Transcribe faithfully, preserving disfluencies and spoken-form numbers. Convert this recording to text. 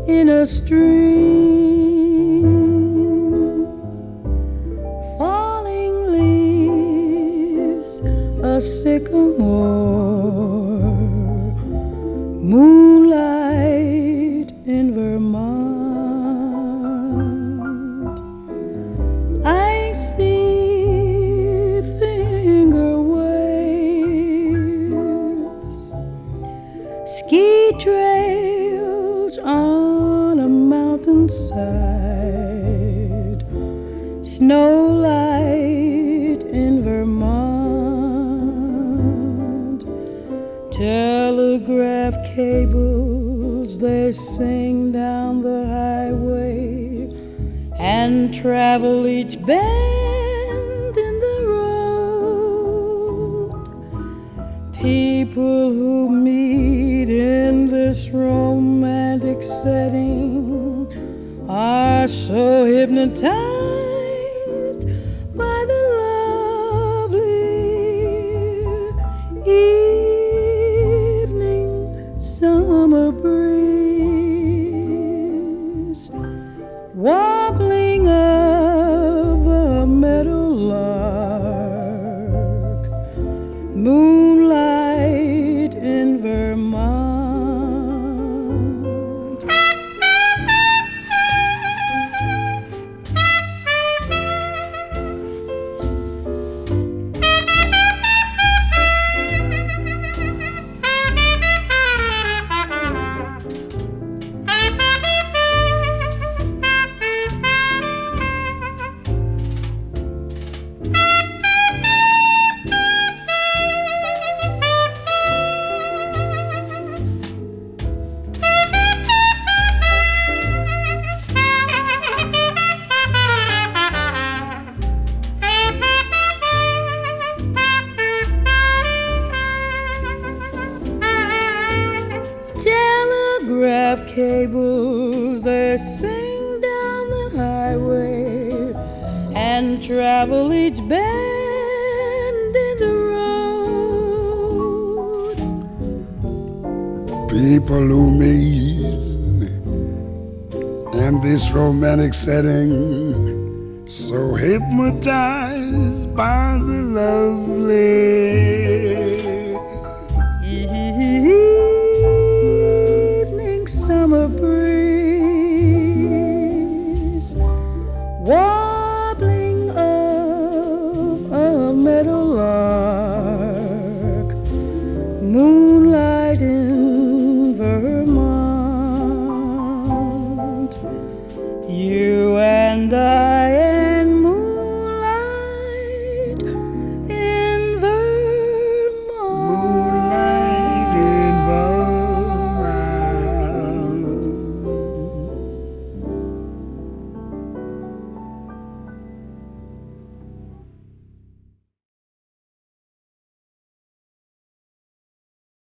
in a stream, falling leaves, a sycamore, moonlight in Vermont. I see finger waves, ski trails on a mountainside, snowlight in Vermont. Telegraph cables, they sing down the highway and travel each bend in the road. People who meet in this romantic setting are so hypnotized by the lovely evening summer breeze, warbling of a meadowlark, moonlight in Vermont. Telegraph cables, they sing down the highway and travel each bend in the road. People who meet in this romantic setting, so hypnotized by the lovely